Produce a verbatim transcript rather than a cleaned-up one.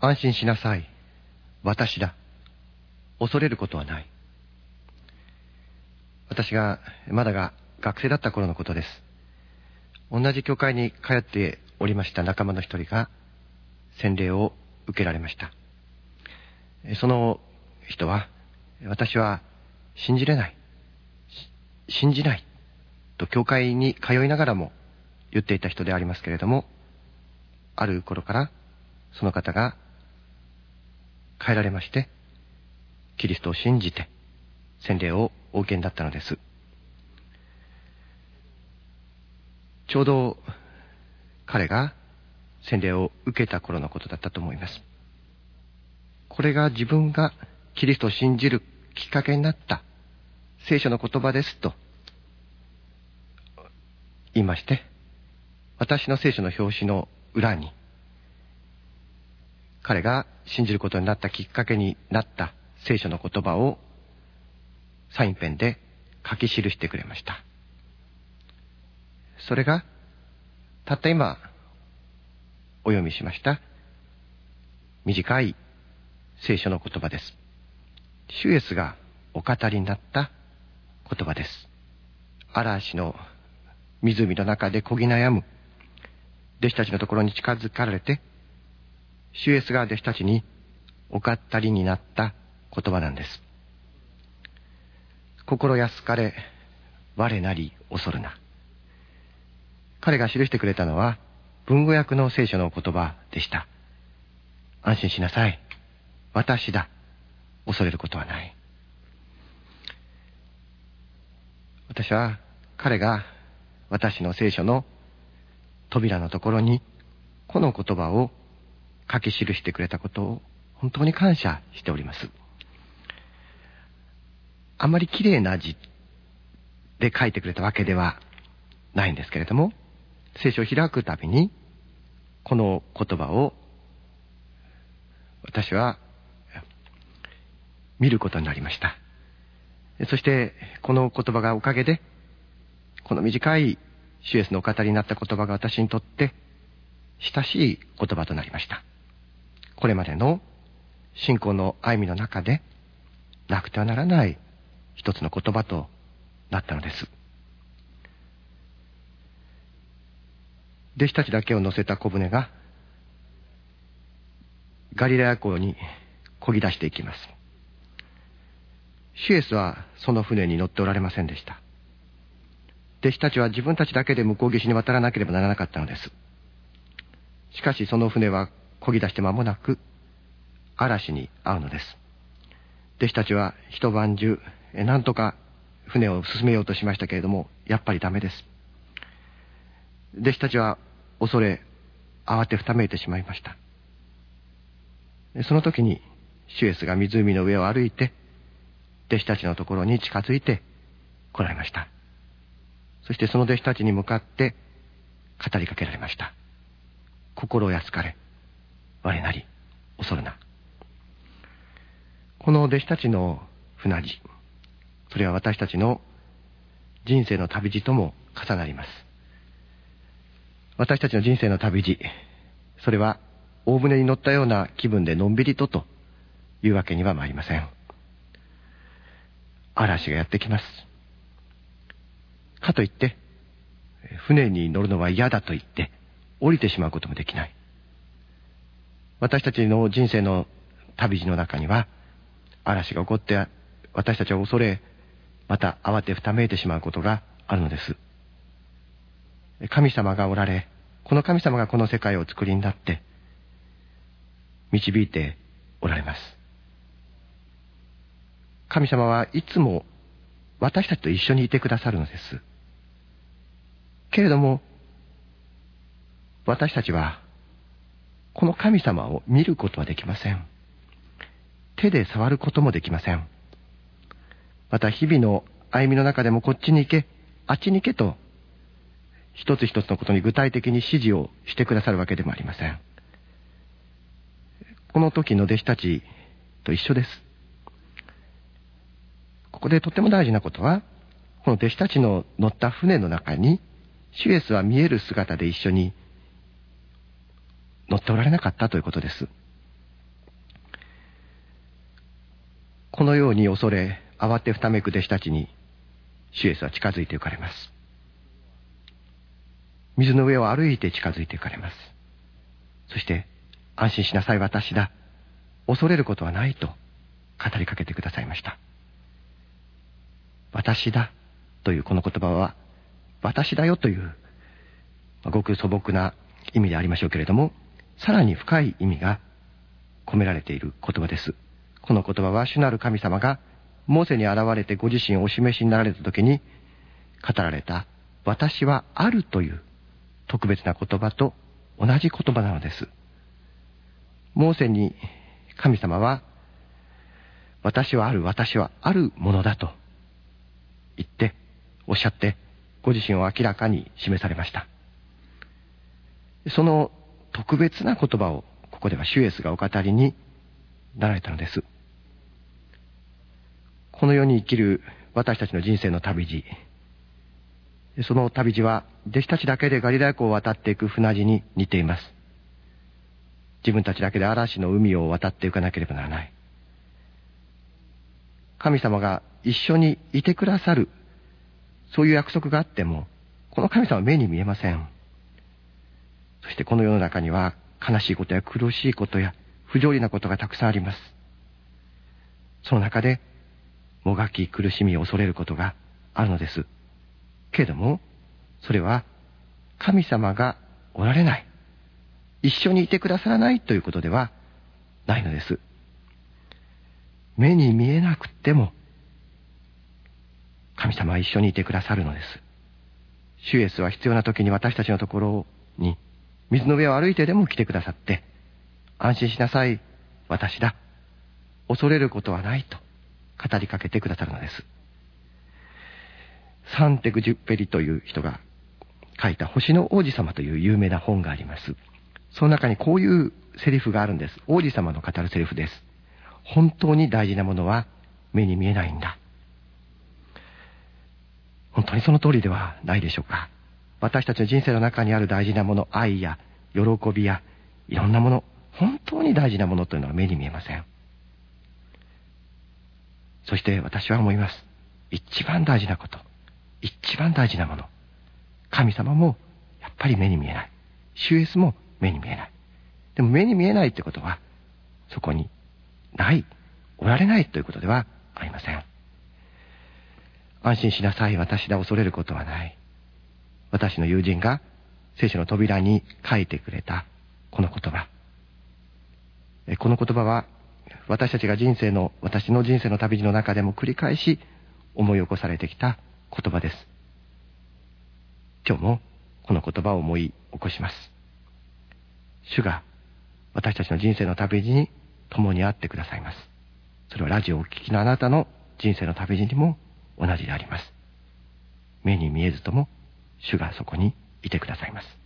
安心しなさい。私だ。恐れることはない。私がまだが学生だった頃のことです。同じ教会に通っておりました仲間の一人が洗礼を受けられました。その人は、私は信じれない、信じないと教会に通いながらも言っていた人でありますけれども、ある頃からその方が変えられまして、キリストを信じて洗礼をお受けになったのです。ちょうど彼が洗礼を受けた頃のことだったと思います。これが自分がキリストを信じるきっかけになった聖書の言葉ですと言いまして、私の聖書の表紙の裏に彼が信じることになったきっかけになった聖書の言葉をサインペンで書き記してくれました。それがたった今お読みしました短い聖書の言葉です。主イエスがお語りになった言葉です。嵐の湖の中でこぎ悩む弟子たちのところに近づかれて、主イエスが弟子たちにお語りになった言葉なんです。心安かれ、我なり恐るな。彼が記してくれたのは文語訳の聖書の言葉でした。安心しなさい。私だ。恐れることはない。私は彼が私の聖書の扉のところにこの言葉を書き記してくれたことを本当に感謝しております。あまり綺麗な字で書いてくれたわけではないんですけれども、聖書を開くたびにこの言葉を私は見ることになりました。そしてこの言葉がおかげで、この短い主イエスのお語りになった言葉が私にとって親しい言葉となりました。これまでの信仰の歩みの中でなくてはならない一つの言葉となったのです。弟子たちだけを乗せた小舟がガリラヤ港に漕ぎ出していきます。主イエスはその船に乗っておられませんでした。弟子たちは自分たちだけで向こう岸に渡らなければならなかったのです。しかしその船は漕ぎ出して間もなく嵐に遭うのです。弟子たちは一晩中何とか船を進めようとしましたけれども、やっぱりダメです。弟子たちは恐れ慌てふためいてしまいました。その時に主イエスが湖の上を歩いて弟子たちのところに近づいて来られました。そしてその弟子たちに向かって語りかけられました。心安かれ、我なり恐るな。この弟子たちの船路、それは私たちの人生の旅路とも重なります。私たちの人生の旅路、それは大船に乗ったような気分でのんびりとというわけにはまいりません。嵐がやってきます。かといって船に乗るのは嫌だと言って降りてしまうこともできない。私たちの人生の旅路の中には嵐が起こって私たちは恐れ、また慌てふためいてしまうことがあるのです。神様がおられ、この神様がこの世界を作りになって導いておられます。神様はいつも私たちと一緒にいてくださるのです。けれども私たちはこの神様を見ることはできません。手で触ることもできません。また日々の歩みの中でもこっちに行け、あっちに行けと一つ一つのことに具体的に指示をしてくださるわけでもありません。この時の弟子たちと一緒です。ここでとても大事なことは、この弟子たちの乗った船の中に主イエスは見える姿で一緒に乗っておられなかったということです。 このように恐れ慌てふためく弟子たちに主イエスは近づいて行かれます。水の上を歩いて近づいて行かれます。そして安心しなさい、私だ、恐れることはないと語りかけてくださいました。私だというこの言葉は、私だよという、まあ、ごく素朴な意味でありましょうけれども、さらに深い意味が込められている言葉です。この言葉は主なる神様がモーセに現れてご自身をお示しになられた時に語られた私はあるという特別な言葉と同じ言葉なのです。モーセに神様は私はある、私はあるものだと言っておっしゃってご自身を明らかに示されました。その特別な言葉をここでは主イエスがお語りになられたのです。この世に生きる私たちの人生の旅路、その旅路は弟子たちだけでガリラヤ湖を渡っていく船路に似ています。自分たちだけで嵐の海を渡っていかなければならない。神様が一緒にいてくださる、そういう約束があってもこの神様は目に見えません。そしてこの世の中には悲しいことや苦しいことや不条理なことがたくさんあります。その中でもがき苦しみ恐れることがあるのです。けれどもそれは神様がおられない、一緒にいてくださらないということではないのです。目に見えなくても神様は一緒にいてくださるのです。主イエスは必要な時に私たちのところに水の上を歩いてでも来てくださって、安心しなさい、私だ、恐れることはないと語りかけてくださるのです。サンテグジュッペリという人が書いた星の王子様という有名な本があります。その中にこういうセリフがあるんです。王子様の語るセリフです。本当に大事なものは目に見えないんだ。本当にその通りではないでしょうか。私たちの人生の中にある大事なもの、愛や喜びやいろんなもの、本当に大事なものというのは目に見えません。そして私は思います。一番大事なこと、一番大事なもの、神様もやっぱり目に見えない。主イエスも目に見えない。でも目に見えないということはそこにない、おられないということではありません。安心しなさい、私だ、恐れることはない。私の友人が聖書の扉に書いてくれたこの言葉、この言葉は私たちが人生の私の人生の旅路の中でも繰り返し思い起こされてきた言葉です。今日もこの言葉を思い起こします。主が私たちの人生の旅路に共にあってくださいます。それはラジオをお聞きのあなたの人生の旅路にも同じであります。目に見えずとも主がそこにいてくださいます。